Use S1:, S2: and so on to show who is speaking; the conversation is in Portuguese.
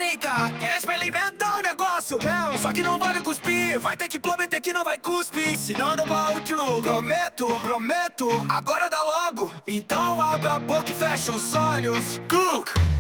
S1: técnica. Experimenta o negócio, só que não vale cuspir. Vai ter que prometer que não vai cuspir, senão não vai outro. Prometo, prometo, agora dá logo. Então abra a boca e fecha os olhos. Cook!